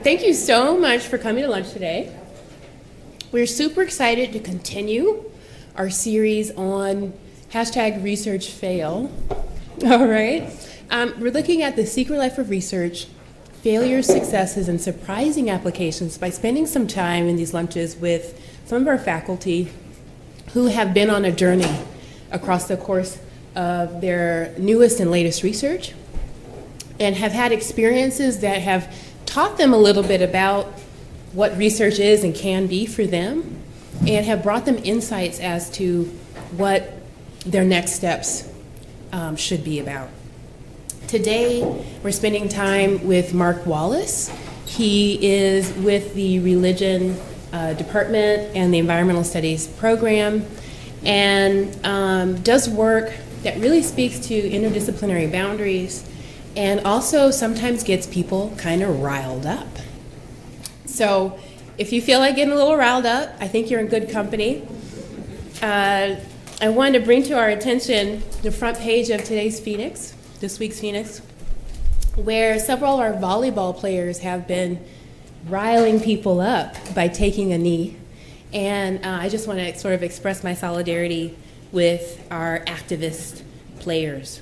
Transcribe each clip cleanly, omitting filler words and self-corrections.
Thank you so much for coming to lunch today. We're super excited to continue our series on #ResearchFail. All right. We're looking at the secret life of research, failures, successes, and surprising applications by spending some time in these lunches with some of our faculty who have been on a journey across the course of their newest and latest research and have had experiences that have taught them a little bit about what research is and can be for them, and have brought them insights as to what their next steps should be about. Today, we're spending time with Mark Wallace. He is with the Religion Department and the Environmental Studies program, and does work that really speaks to interdisciplinary boundaries, and also sometimes gets people kind of riled up. So if you feel like getting a little riled up, I think you're in good company. I wanted to bring to our attention the front page of today's Phoenix, this week's Phoenix, where several of our volleyball players have been riling people up by taking a knee. And I just want to sort of express my solidarity with our activist players.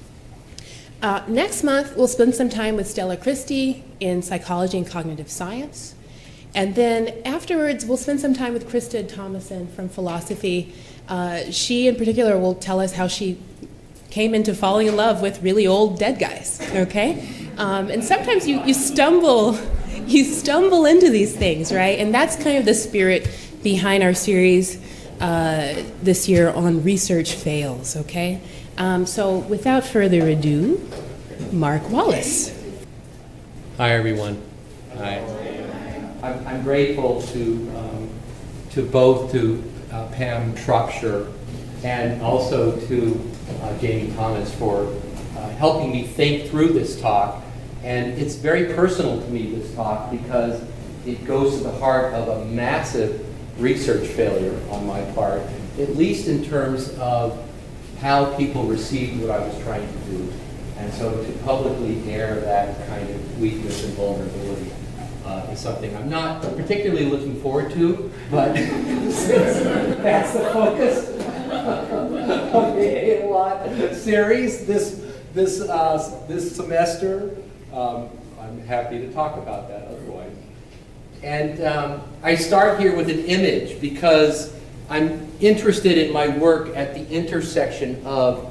Next month, we'll spend some time with Stella Christie in psychology and cognitive science. And then afterwards, we'll spend some time with Krista Thomason from philosophy. She, in particular, will tell us how she came into falling in love with really old dead guys, okay? And sometimes you stumble into these things, right? And that's kind of the spirit behind our series this year on research fails, okay? So without further ado, Mark Wallace. Hi, everyone. Hi. I'm grateful to both Pam Shropshire and also to Jamie Thomas for helping me think through this talk. And it's very personal to me, this talk, because it goes to the heart of a massive research failure on my part, at least in terms of how people received what I was trying to do. And so to publicly air that kind of weakness and vulnerability is something I'm not particularly looking forward to, but since that's the focus of the A-Lot series this semester, I'm happy to talk about that otherwise. And I start here with an image because I'm interested in my work at the intersection of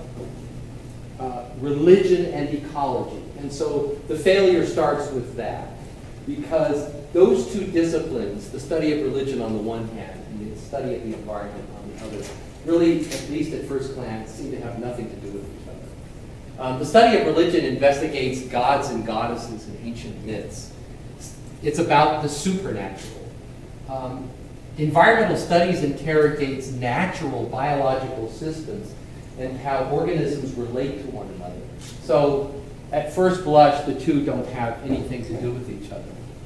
religion and ecology. And so the failure starts with that, because those two disciplines, the study of religion on the one hand and the study of the environment on the other, really, at least at first glance, seem to have nothing to do with each other. The study of religion investigates gods and goddesses and ancient myths. It's about the supernatural. Environmental studies interrogates natural biological systems and how organisms relate to one another. So, at first blush, the two don't have anything to do with each other.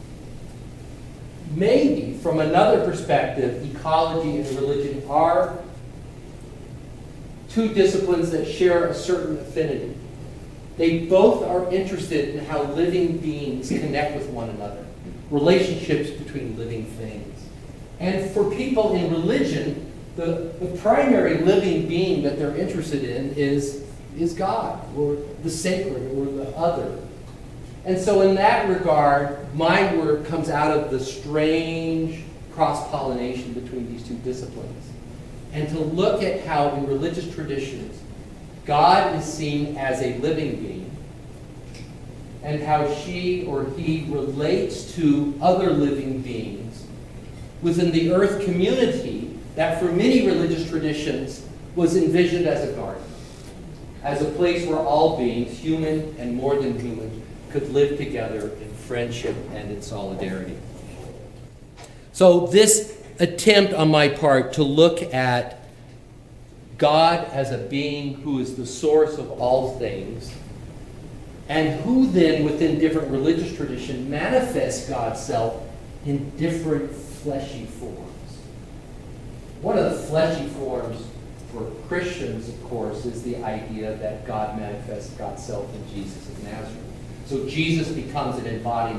Maybe, from another perspective, ecology and religion are two disciplines that share a certain affinity. They both are interested in how living beings connect with one another, relationships between living things. And for people in religion, the primary living being that they're interested in is God, or the sacred, or the other. And so in that regard, my work comes out of the strange cross-pollination between these two disciplines. And to look at how in religious traditions, God is seen as a living being, and how she or he relates to other living beings within the earth community that for many religious traditions was envisioned as a garden, as a place where all beings, human and more than human, could live together in friendship and in solidarity. So this attempt on my part to look at God as a being who is the source of all things, and who then within different religious traditions manifests God's self in different fleshy forms. One of the fleshy forms for Christians, of course, is the idea that God manifests God's self in Jesus of Nazareth. So Jesus becomes an embodiment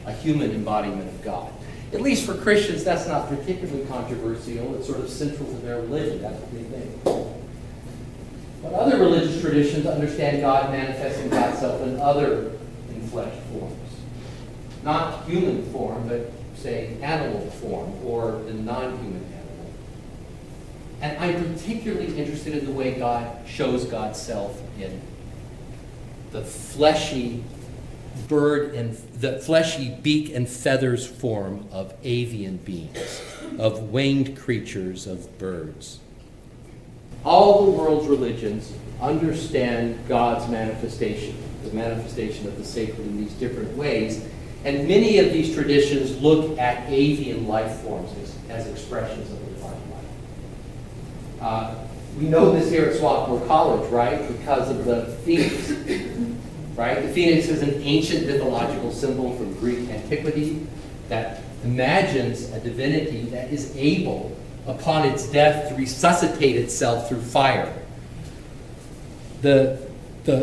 a human embodiment of God. At least for Christians, that's not particularly controversial. It's sort of central to their religion. That's what they think. But other religious traditions understand God manifesting God's self in other enfleshed forms. Not human form, but, say, animal form, or the non-human animal. And I'm particularly interested in the way God shows God's self in the fleshy bird and the fleshy beak and feathers form of avian beings, of winged creatures, of birds. All the world's religions understand God's manifestation, the manifestation of the sacred in these different ways, and many of these traditions look at avian life forms as expressions of the divine life. We know this here at Swarthmore College, right? Because of the phoenix, right? The phoenix is an ancient mythological symbol from Greek antiquity that imagines a divinity that is able, upon its death, to resuscitate itself through fire. In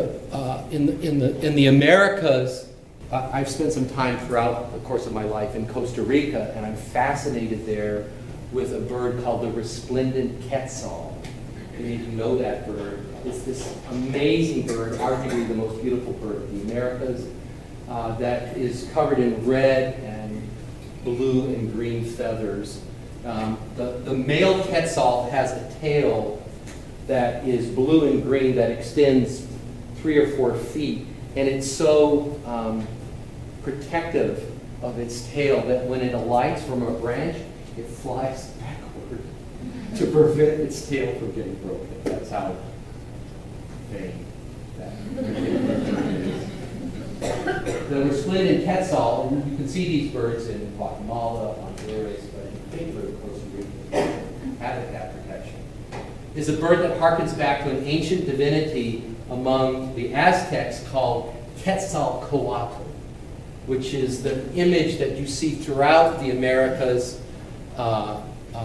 the Americas, I've spent some time throughout the course of my life in Costa Rica, and I'm fascinated there with a bird called the resplendent quetzal. Many of you know that bird. It's this amazing bird, arguably the most beautiful bird of the Americas, that is covered in red and blue and green feathers. The male quetzal has a tail that is blue and green that extends 3 or 4 feet, and it's so protective of its tail that when it alights from a branch, it flies backward to prevent its tail from getting broken. That's how vain that is. The resplendent quetzal, and you can see these birds in Guatemala, Honduras, but in particular Costa Rica, habitat protection, is a bird that harkens back to an ancient divinity among the Aztecs called Quetzalcoatl, which is the image that you see throughout the Americas, a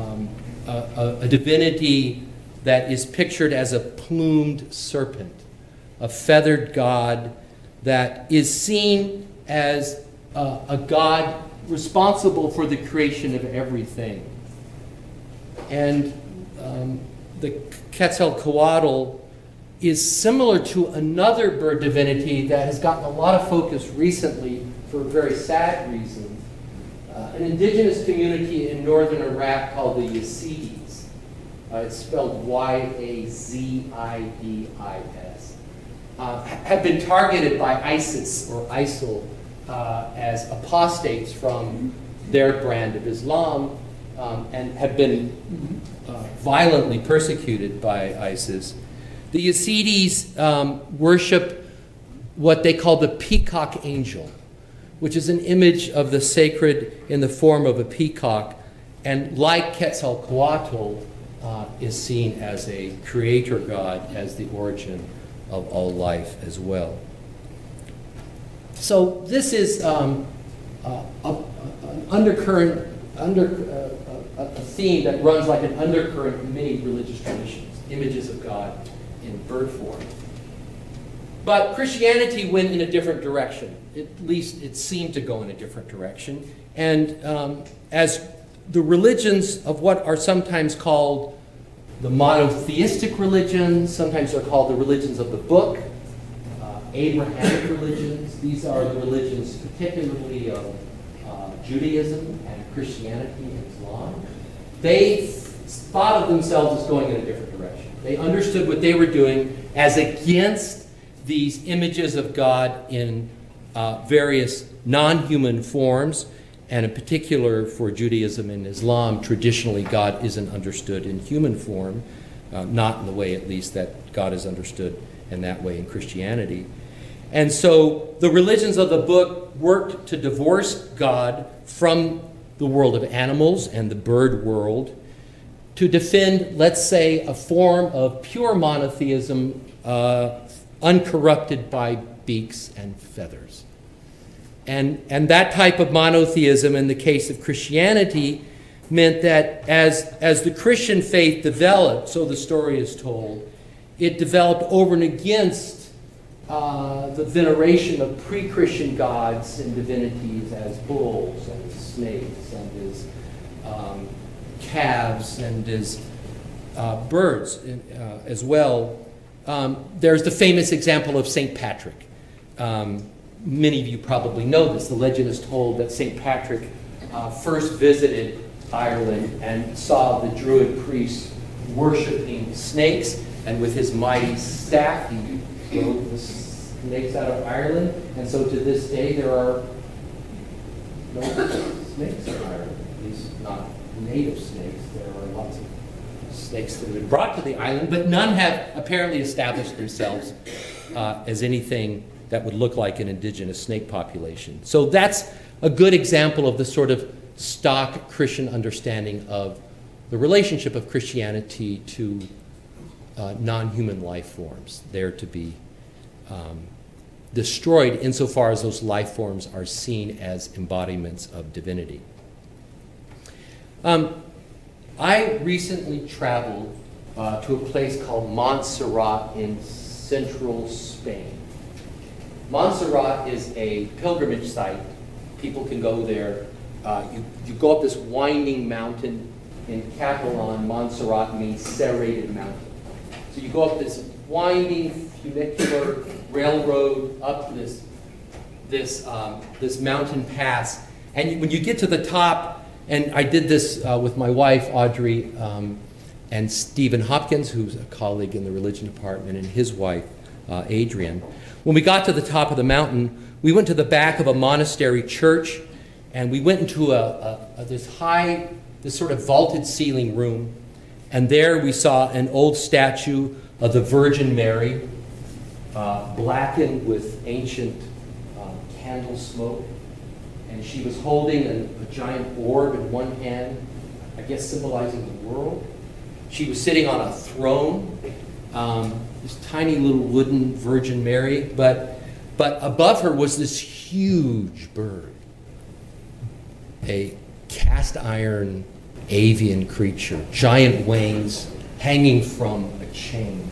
divinity that is pictured as a plumed serpent, a feathered god that is seen as a god responsible for the creation of everything. And the Quetzalcoatl is similar to another bird divinity that has gotten a lot of focus recently for very sad reasons. An indigenous community in northern Iraq called the Yazidis. It's spelled Y-A-Z-I-D-I-S. Have been targeted by ISIS or ISIL as apostates from their brand of Islam and have been violently persecuted by ISIS. The Yazidis worship what they call the peacock angel, which is an image of the sacred in the form of a peacock, and like Quetzalcoatl, is seen as a creator god, as the origin of all life as well. So this is an undercurrent, a theme that runs like an undercurrent in many religious traditions, images of God in bird form. But Christianity went in a different direction. At least it seemed to go in a different direction. And as the religions of what are sometimes called the monotheistic religions, sometimes they're called the religions of the book, Abrahamic religions. These are the religions particularly of Judaism and Christianity and Islam. They thought of themselves as going in a different direction. They understood what they were doing as against these images of God in various non-human forms, and in particular for Judaism and Islam, traditionally God isn't understood in human form, not in the way at least that God is understood in that way in Christianity. And so the religions of the book worked to divorce God from the world of animals and the bird world to defend, let's say, a form of pure monotheism uncorrupted by beaks and feathers. And that type of monotheism in the case of Christianity meant that as the Christian faith developed, so the story is told, it developed over and against the veneration of pre-Christian gods and divinities as bulls and as snakes and as calves and as birds as well. There's the famous example of St. Patrick. Many of you probably know this. The legend is told that St. Patrick first visited Ireland and saw the Druid priests worshiping snakes, and with his mighty staff he drove the snakes out of Ireland. And so to this day there are no snakes in Ireland, at least not native snakes. There are lots of snakes that have been brought to the island, but none have apparently established themselves as anything that would look like an indigenous snake population. So that's a good example of the sort of stock Christian understanding of the relationship of Christianity to non-human life forms. They're to be destroyed insofar as those life forms are seen as embodiments of divinity. I recently traveled to a place called Montserrat in central Spain. Montserrat is a pilgrimage site. People can go there. You go up this winding mountain. In Catalan, Montserrat means serrated mountain. So you go up this winding funicular railroad up this mountain pass, and when you get to the top, and I did this with my wife Audrey and Stephen Hopkins, who's a colleague in the religion department, and his wife Adrian. When we got to the top of the mountain, we went to the back of a monastery church, and we went into this sort of vaulted ceiling room, and there we saw an old statue of the Virgin Mary, blackened with ancient candle smoke, and she was holding a giant orb in one hand, I guess symbolizing the world. She was sitting on a throne, this tiny little wooden Virgin Mary, but above her was this huge bird, a cast iron avian creature, giant wings hanging from a chain.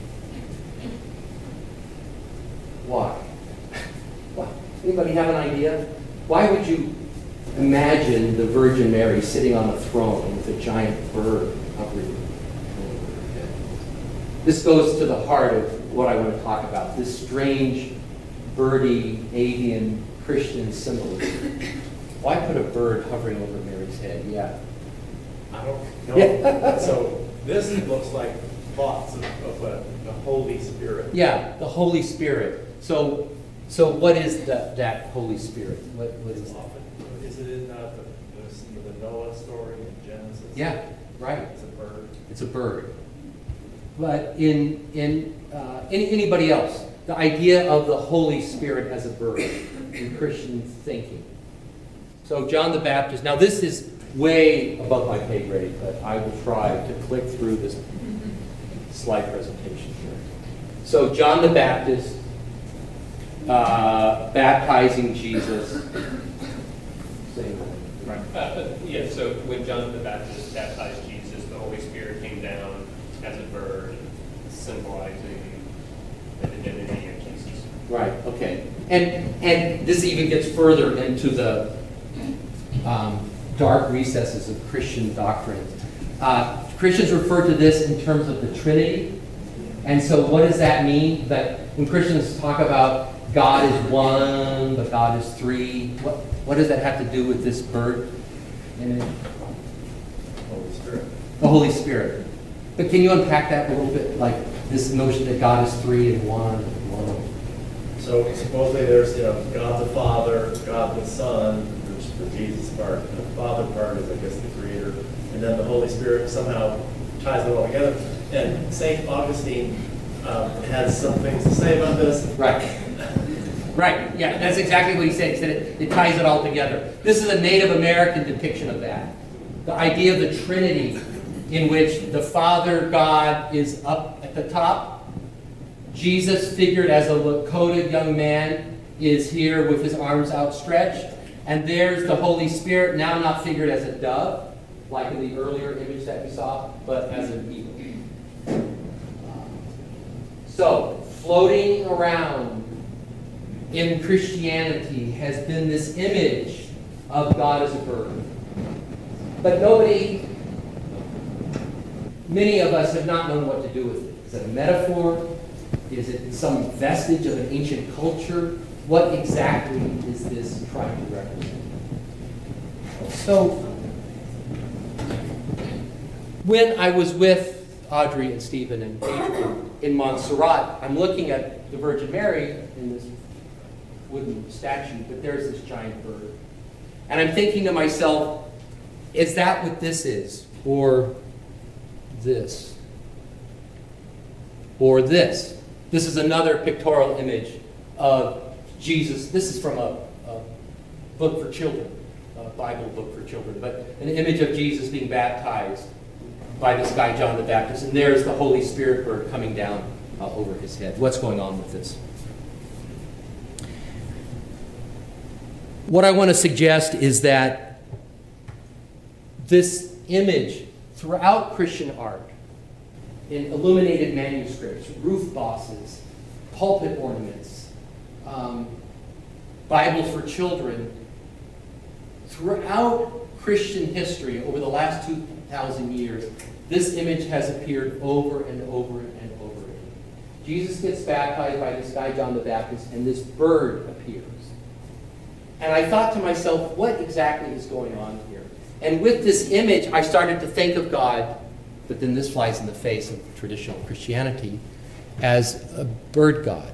Why? Why? Anybody have an idea? Why would you imagine the Virgin Mary sitting on a throne with a giant bird hovering over her head? This goes to the heart of what I want to talk about, this strange, birdy, avian, Christian symbolism. Why put a bird hovering over Mary's head? Yeah. I don't know. Yeah. So this looks like thoughts of the Holy Spirit. Yeah, the Holy Spirit. So what is that Holy Spirit? What is that? Is it in the Noah story in Genesis? Yeah, right. It's a bird. It's a bird. But in anybody else, the idea of the Holy Spirit as a bird in Christian thinking. So John the Baptist. Now this is way above my pay grade, but I will try to click through this slide presentation here. So John the Baptist baptizing Jesus. Yeah, so when John the Baptist baptized Jesus, the Holy Spirit came down as a bird, symbolizing the divinity of Jesus. Right, okay. And this even gets further into the dark recesses of Christian doctrine. Christians refer to this in terms of the Trinity. And so what does that mean? That when Christians talk about God is one, but God is three, what does that have to do with this bird image? Holy Spirit. The Holy Spirit. But can you unpack that a little bit? Like this notion that God is three and one. So supposedly there's God the Father, God the Son, which is the Jesus part. The Father part is, I guess, the Creator. And then the Holy Spirit somehow ties it all together. And St. Augustine has some things to say about this. Right. Right, yeah, that's exactly what he said. He said it ties it all together. This is a Native American depiction of that. The idea of the Trinity, in which the Father God is up at the top. Jesus, figured as a Lakota young man, is here with his arms outstretched. And there's the Holy Spirit, now not figured as a dove, like in the earlier image that we saw, but as an eagle. So, floating around in Christianity has been this image of God as a bird. But many of us have not known what to do with it. Is it a metaphor? Is it some vestige of an ancient culture? What exactly is this trying to represent? So, when I was with Audrey and Stephen and Adrian in Montserrat, I'm looking at the Virgin Mary in this wooden statue, but there's this giant bird. And I'm thinking to myself, is that what this is? Or this? Or this? This is another pictorial image of Jesus. This is from a book for children, a Bible book for children, but an image of Jesus being baptized by this guy, John the Baptist. And there's the Holy Spirit bird coming down over his head. What's going on with this? What I want to suggest is that this image throughout Christian art, in illuminated manuscripts, roof bosses, pulpit ornaments, Bibles for children, throughout Christian history over the last 2,000 years, this image has appeared over and over and over again. Jesus gets baptized by this guy, John the Baptist, and this bird appears. And I thought to myself, what exactly is going on here? And with this image, I started to think of God, but then this flies in the face of traditional Christianity, as a bird god,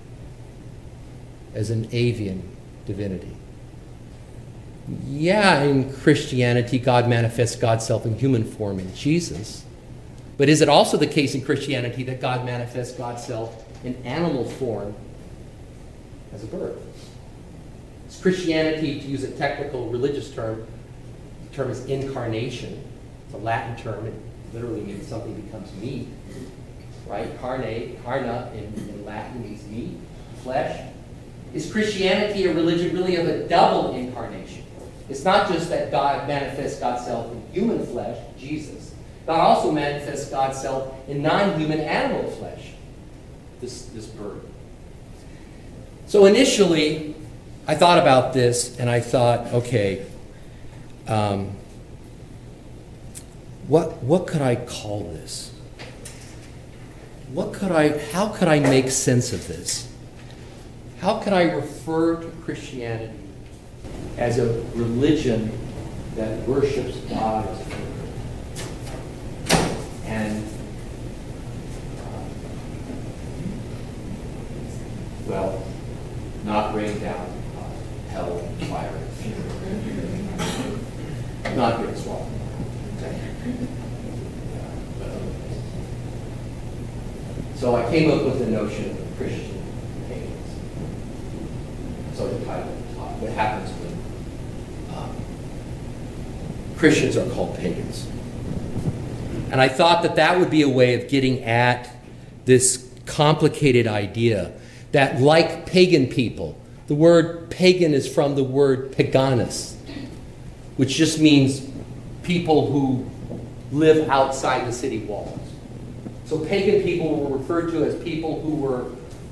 as an avian divinity. Yeah, in Christianity, God manifests God's self in human form in Jesus. But is it also the case in Christianity that God manifests God's self in animal form as a bird? It's Christianity, to use a technical religious term, the term is incarnation. It's a Latin term. It literally means something becomes meat, right? Carna in Latin means meat, flesh. Is Christianity a religion really of a double incarnation? It's not just that God manifests God's self in human flesh, Jesus. God also manifests God's self in non-human animal flesh, this bird. So initially, I thought about this, and I thought, okay, what could I call this? How could I make sense of this? How could I refer to Christianity as a religion that worships God as a bird? And, well, not rain down hell and fire. Not get swallowed. Okay. So I came up with the notion of Christian pagans. So the title of the talk, what happens when Christians are called pagans. And I thought that that would be a way of getting at this complicated idea that, like pagan people, the word pagan is from the word paganus, which just means people who live outside the city walls. So pagan people were referred to as people who were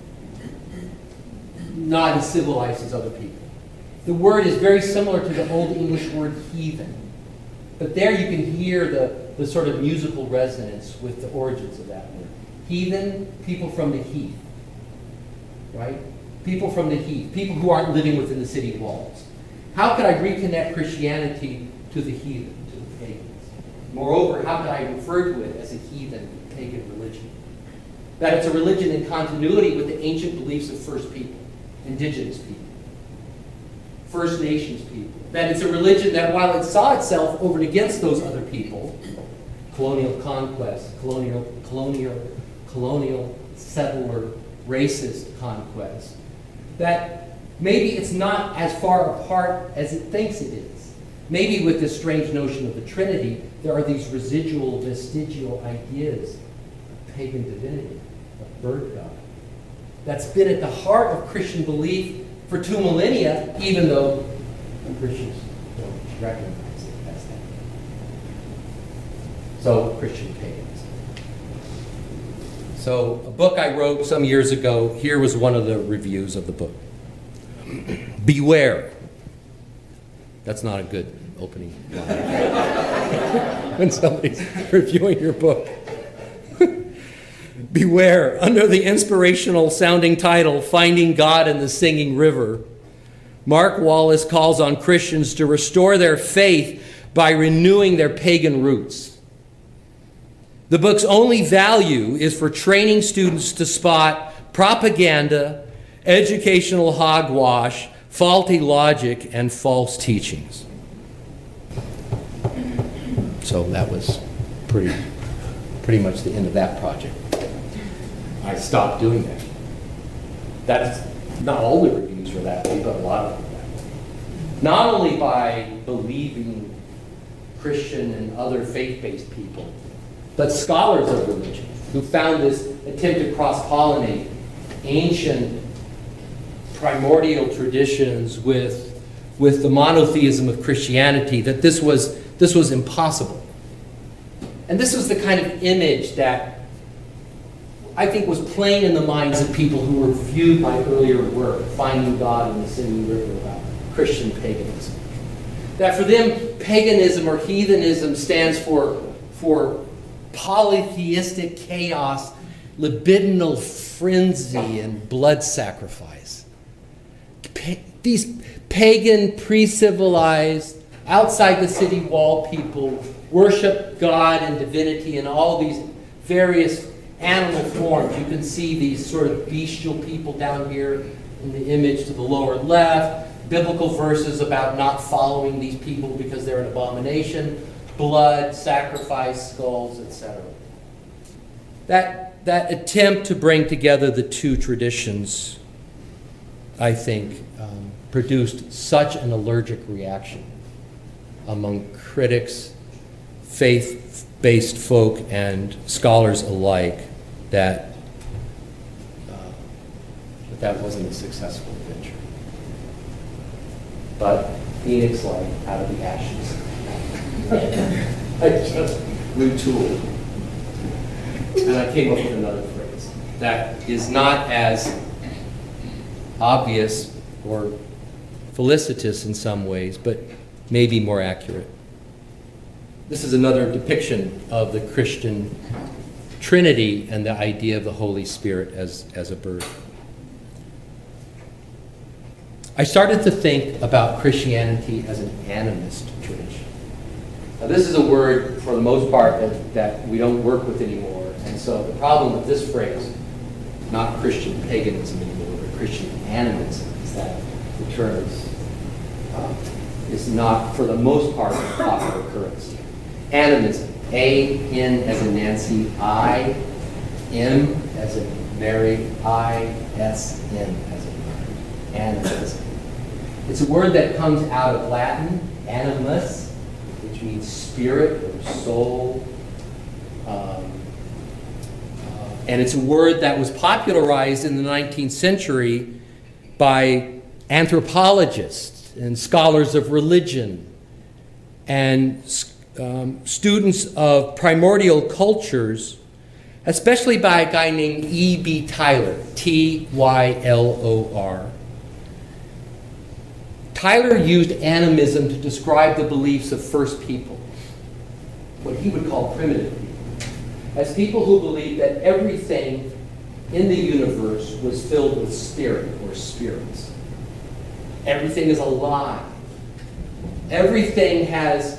not as civilized as other people. The word is very similar to the Old English word heathen. But there you can hear the sort of musical resonance with the origins of that word. Heathen, people from the heath, right? People from the heath, people who aren't living within the city walls. How could I reconnect Christianity to the heathen, to the pagans? Moreover, how could I refer to it as a heathen pagan religion? That it's a religion in continuity with the ancient beliefs of First People, Indigenous people, First Nations people. That it's a religion that, while it saw itself over and against those other people, colonial conquest, colonial settler, racist conquest, that maybe it's not as far apart as it thinks it is. Maybe with this strange notion of the Trinity, there are these residual, vestigial ideas of pagan divinity, of bird god, that's been at the heart of Christian belief for 2 millennia, even though Christians don't recognize it as that. So, Christian paganism. So, a book I wrote some years ago, here was one of the reviews of the book. Beware. That's not a good opening line when somebody's reviewing your book. Beware, under the inspirational sounding title, Finding God in the Singing River, Mark Wallace calls on Christians to restore their faith by renewing their pagan roots. The book's only value is for training students to spot propaganda, educational hogwash, faulty logic, and false teachings. So that was pretty much the end of that project. I stopped doing that. That's not all the reviews were that way, but a lot of them were that way. Not only by believing Christian and other faith-based people, but scholars of religion who found this attempt to cross-pollinate ancient primordial traditions with the monotheism of Christianity, that this was impossible. And this was the kind of image that I think was plain in the minds of people who reviewed my earlier work, Finding God in the Singing River, about Christian paganism. That for them, paganism or heathenism stands for polytheistic chaos, libidinal frenzy, and blood sacrifice. These pagan, pre-civilized, outside the city wall people worship God and divinity in all these various animal forms. You can see these sort of bestial people down here in the image to the lower left. Biblical verses about not following these people because they're an abomination. Blood, sacrifice, skulls, etc. That attempt to bring together the two traditions, I think, produced such an allergic reaction among critics, faith-based folk, and scholars alike that that wasn't a successful venture. But Phoenix light out of the ashes. I just retooled. And I came up with another phrase that is not as obvious or felicitous in some ways, but maybe more accurate. This is another depiction of the Christian Trinity and the idea of the Holy Spirit as a bird. I started to think about Christianity as an animist tradition. Now, this is a word, for the most part, that we don't work with anymore. And so the problem with this phrase, not Christian paganism anymore, but Christian animism, is that the term is not, for the most part, a popular currency. Animism. A-N as in Nancy, I-M as in Mary, I-S-M as in Mary. Animism. It's a word that comes out of Latin, animus, which means spirit or soul. And it's a word that was popularized in the 19th century by anthropologists and scholars of religion and students of primordial cultures, especially by a guy named E.B. Tylor, T-Y-L-O-R. Tylor used animism to describe the beliefs of first people, what he would call primitive people, as people who believed that everything in the universe was filled with spirit or spirits. Everything is alive. Everything has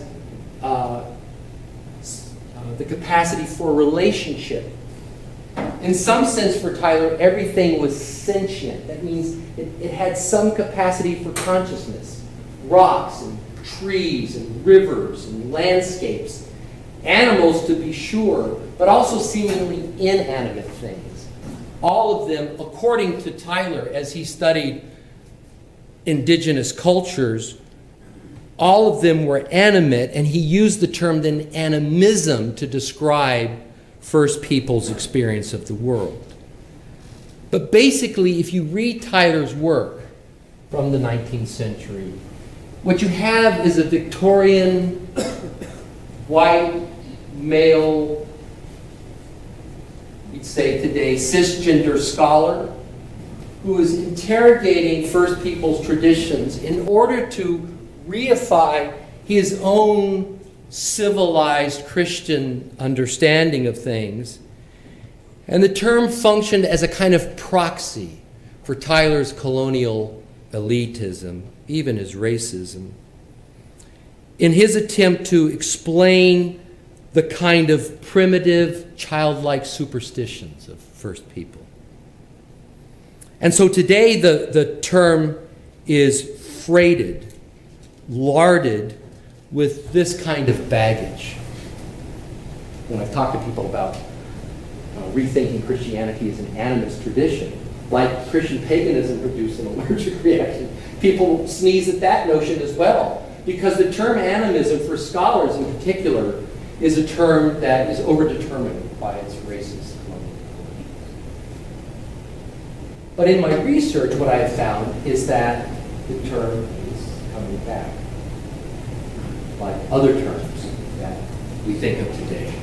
the capacity for relationship. In some sense, for Tylor, everything was sentient. That means it had some capacity for consciousness. Rocks and trees and rivers and landscapes. Animals, to be sure, but also seemingly inanimate things. All of them, according to Tylor, as he studied indigenous cultures, all of them were animate, and he used the term then animism to describe first people's experience of the world. But basically, if you read Tylor's work from the 19th century, what you have is a Victorian, white, male, we'd say today, cisgender scholar who is interrogating First Peoples traditions in order to reify his own civilized Christian understanding of things. And the term functioned as a kind of proxy for Tyler's colonial elitism, even his racism, in his attempt to explain the kind of primitive, childlike superstitions of First People. And so today the term is freighted, larded with this kind of baggage. When I've talked to people about rethinking Christianity as an animist tradition, like Christian paganism produced an allergic reaction, people sneeze at that notion as well, because the term animism for scholars in particular is a term that is overdetermined by its racist colonial. But in my research, what I have found is that the term is coming back, like other terms that we think of today.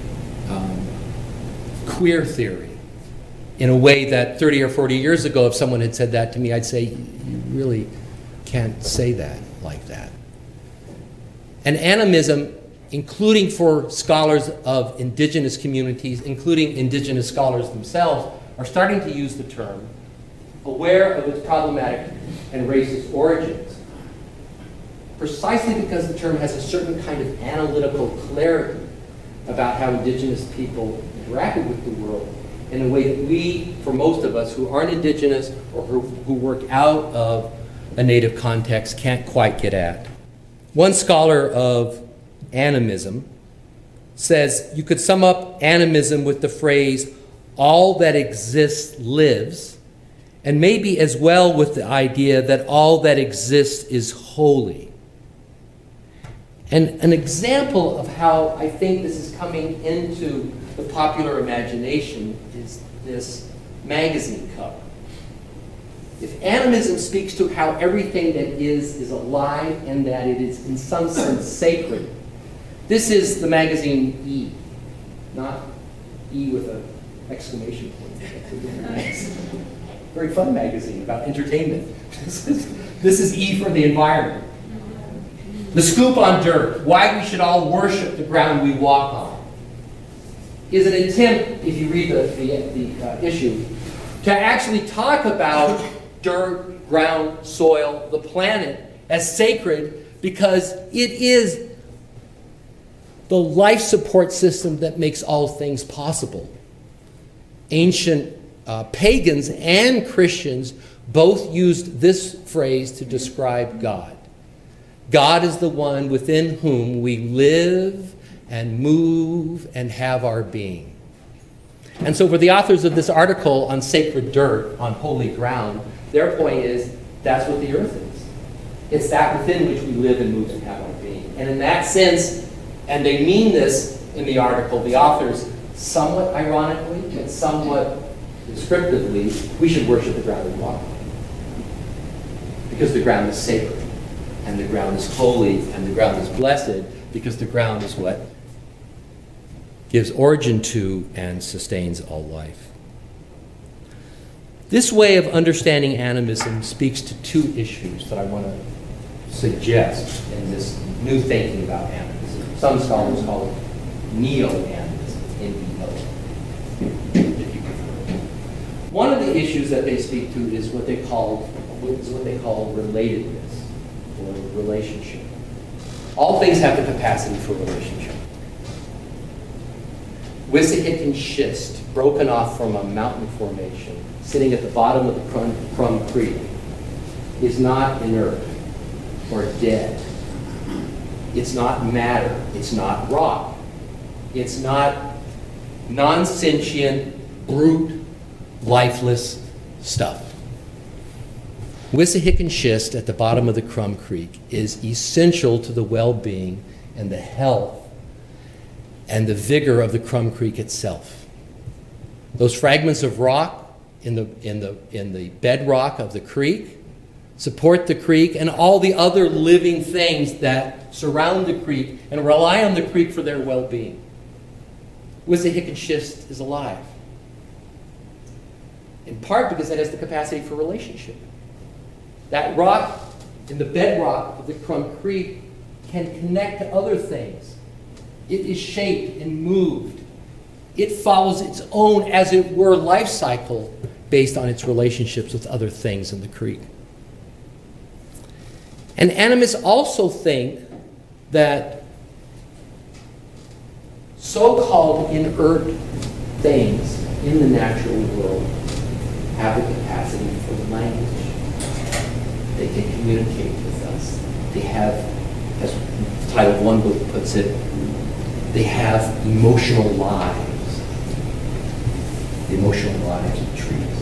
Queer theory, in a way that 30 or 40 years ago, if someone had said that to me, I'd say, you really can't say that like that. And animism, including for scholars of indigenous communities, including indigenous scholars themselves, are starting to use the term, aware of its problematic and racist origins, precisely because the term has a certain kind of analytical clarity about how indigenous people interacted with the world in a way that we, for most of us who aren't indigenous or who work out of a native context, can't quite get at. One scholar of animism says you could sum up animism with the phrase, all that exists lives, and maybe as well with the idea that all that exists is holy. And an example of how I think this is coming into the popular imagination is this magazine cover. If animism speaks to how everything that is alive and that it is in some sense sacred, this is the magazine E, not E with an exclamation point. Very fun magazine about entertainment. This is E for the environment. The Scoop on Dirt, why we should all worship the ground we walk on, is an attempt, if you read the issue, to actually talk about dirt, ground, soil, the planet as sacred because it is the life support system that makes all things possible. Ancient pagans and Christians both used this phrase to describe God. God is the one within whom we live and move and have our being. And so for the authors of this article on sacred dirt, on holy ground, their point is that's what the earth is. It's that within which we live and move and have our being. And in that sense, and they mean this in the article, the authors, somewhat ironically and somewhat descriptively, we should worship the ground we walk on. Because the ground is sacred. And the ground is holy, and the ground is blessed, because the ground is what gives origin to and sustains all life. This way of understanding animism speaks to two issues that I want to suggest in this new thinking about animism. Some scholars call it neo-animism, N-E-O, if you prefer. One of the issues that they speak to is what they call relatedness. Or relationship. All things have the capacity for relationship. Wissahickon schist, broken off from a mountain formation, sitting at the bottom of the Crum Creek, is not inert or dead. It's not matter. It's not rock. It's not non-sentient, brute, lifeless stuff. Wissahickon schist at the bottom of the Crum Creek is essential to the well-being and the health and the vigor of the Crum Creek itself. Those fragments of rock in the bedrock of the creek support the creek and all the other living things that surround the creek and rely on the creek for their well-being. Wissahickon schist is alive. in part because it has the capacity for relationship. That rock in the bedrock of the Crum Creek can connect to other things. It is shaped and moved. It follows its own, as it were, life cycle based on its relationships with other things in the creek. And animists also think that so-called inert things in the natural world have the capacity for language. They can communicate with us. They have, as the title of one book puts it, they have emotional lives. The emotional lives of trees.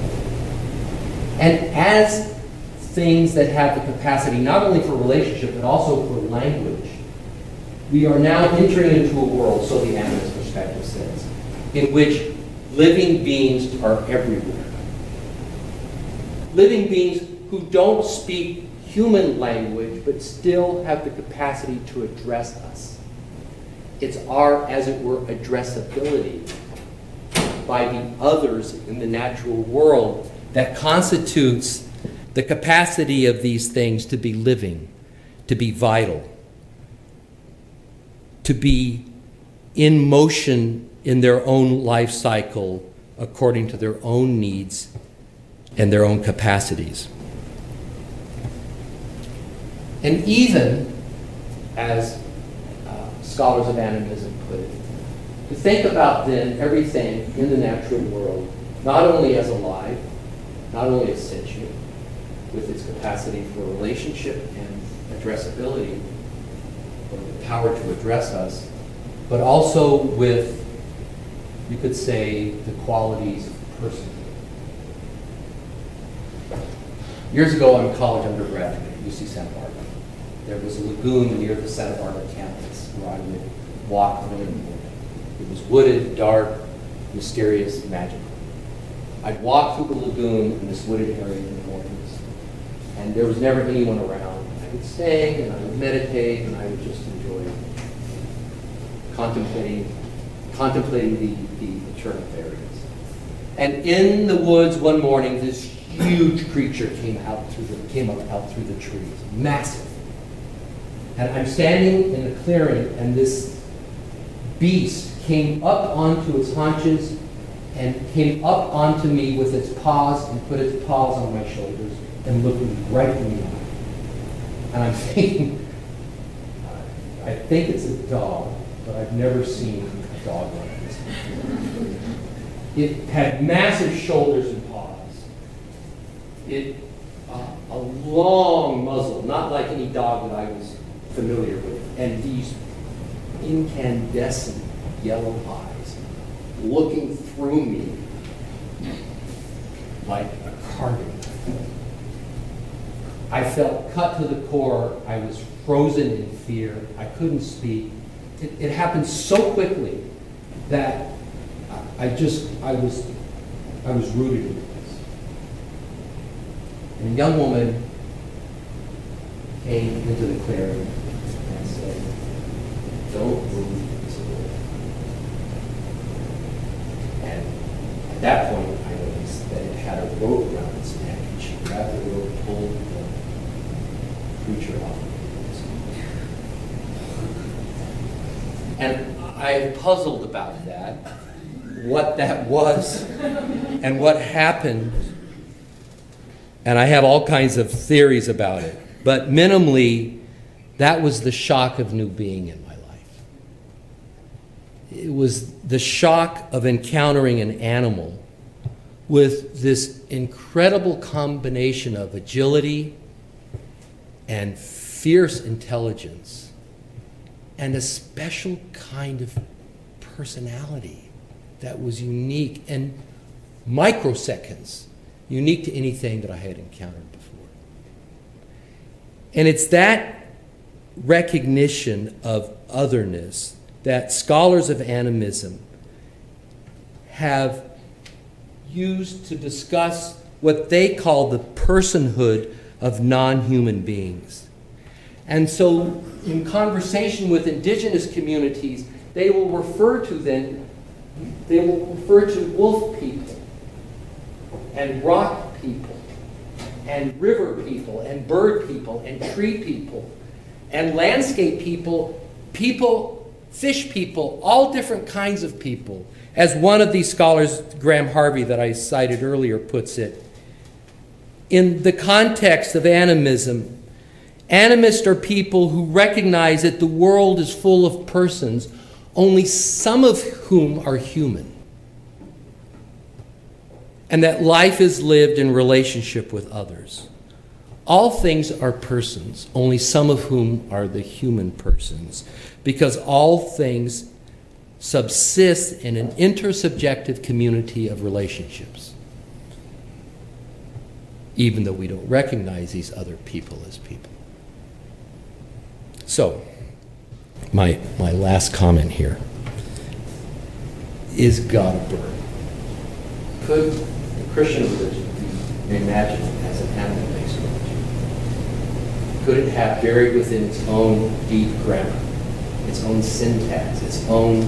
And as things that have the capacity not only for relationship but also for language, we are now entering into a world, so the animist perspective says, in which living beings are everywhere. Living beings who don't speak human language but still have the capacity to address us. It's our, as it were, addressability by the others in the natural world that constitutes the capacity of these things to be living, to be vital, to be in motion in their own life cycle according to their own needs and their own capacities. And even, as scholars of animism put it, to think about then everything in the natural world, not only as alive, not only as sentient, with its capacity for relationship and addressability, or the power to address us, but also with, you could say, the qualities of personhood. Years ago, I'm a college undergraduate at UC Santa Barbara. There was a lagoon near the Santa Barbara campus where I would walk early in the morning. It was wooded, dark, mysterious, magical. I'd walk through the lagoon in this wooded area in the mornings, and there was never anyone around. I would stay, and I would meditate, and I would just enjoy contemplating the eternal areas. And in the woods one morning, this huge creature came up out through the trees, massive. And I'm standing in the clearing, and this beast came up onto its haunches and came up onto me with its paws and put its paws on my shoulders and looked me right in the eye. And I'm thinking, I think it's a dog, but I've never seen a dog like this before. It had massive shoulders and paws. A long muzzle, not like any dog that I was familiar with, and these incandescent yellow eyes looking through me like a carving. I felt cut to the core. I was frozen in fear. I couldn't speak. It happened so quickly that I was rooted in this. And a young woman came into the clearing and said, "Don't move this away." And at that point, I noticed that it had a rope around its neck, and she grabbed the rope, pulled the creature off. And I puzzled about that, what that was, and what happened. And I have all kinds of theories about it. But minimally, that was the shock of new being in my life. It was the shock of encountering an animal with this incredible combination of agility and fierce intelligence and a special kind of personality that was unique and microseconds, unique to anything that I had encountered before. And it's that recognition of otherness that scholars of animism have used to discuss what they call the personhood of non-human beings. And so in conversation with indigenous communities, they will refer to wolf people and rock people, and river people, and bird people, and tree people, and landscape people, fish people, all different kinds of people. As one of these scholars, Graham Harvey, that I cited earlier, puts it, in the context of animism, animists are people who recognize that the world is full of persons, only some of whom are human, and that life is lived in relationship with others. All things are persons, only some of whom are the human persons, because all things subsist in an intersubjective community of relationships, even though we don't recognize these other people as people. So, my last comment here. Is God a bird? Could the Christian religion be imagined as an animal-based religion? Could it have buried within its own deep grammar, its own syntax, its own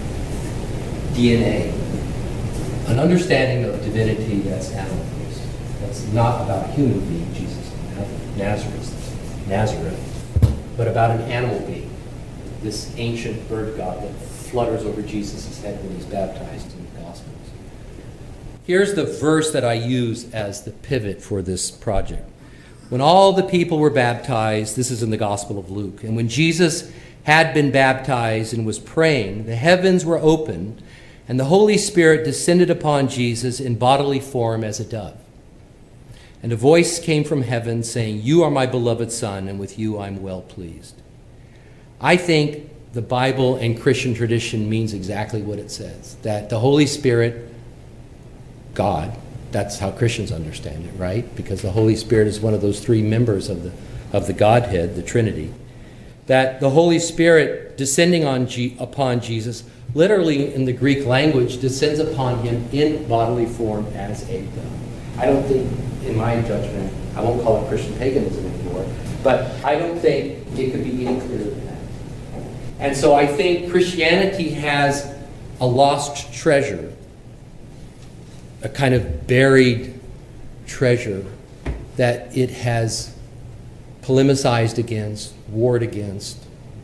DNA, an understanding of divinity that's animal-based, that's not about a human being, Jesus of Nazareth, but about an animal being, this ancient bird god that flutters over Jesus' head when he's baptized in the Gospels. Here's the verse that I use as the pivot for this project. When all the people were baptized, this is in the Gospel of Luke, and when Jesus had been baptized and was praying, the heavens were opened, and the Holy Spirit descended upon Jesus in bodily form as a dove. And a voice came from heaven saying, "You are my beloved Son, and with you I'm well pleased." I think the Bible and Christian tradition means exactly what it says, that the Holy Spirit, God, that's how Christians understand it, right? Because the Holy Spirit is one of those three members of the Godhead, the Trinity. That the Holy Spirit descending upon Jesus, literally in the Greek language, descends upon him in bodily form as a dove. I don't think, in my judgment, I won't call it Christian paganism anymore, but I don't think it could be any clearer than that. And so I think Christianity has a lost treasure, a kind of buried treasure that it has polemicized against, warred against,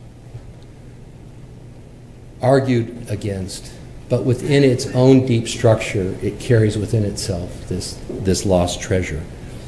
argued against, but within its own deep structure, it carries within itself this lost treasure.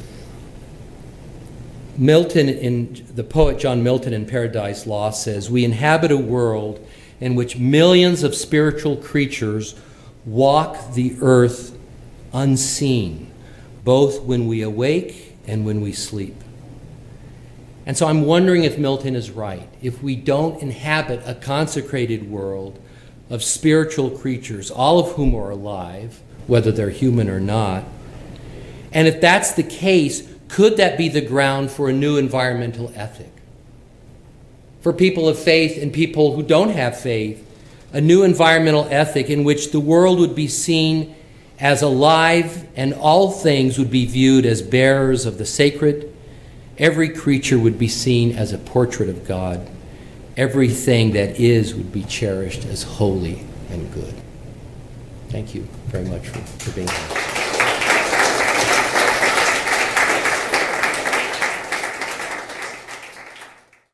The poet John Milton in Paradise Lost says, "We inhabit a world in which millions of spiritual creatures walk the earth unseen, both when we awake and when we sleep." And so I'm wondering if Milton is right. If we don't inhabit a consecrated world of spiritual creatures, all of whom are alive, whether they're human or not, and if that's the case, could that be the ground for a new environmental ethic? For people of faith and people who don't have faith, a new environmental ethic in which the world would be seen as alive and all things would be viewed as bearers of the sacred. Every creature would be seen as a portrait of God. Everything that is would be cherished as holy and good. Thank you very much for being here.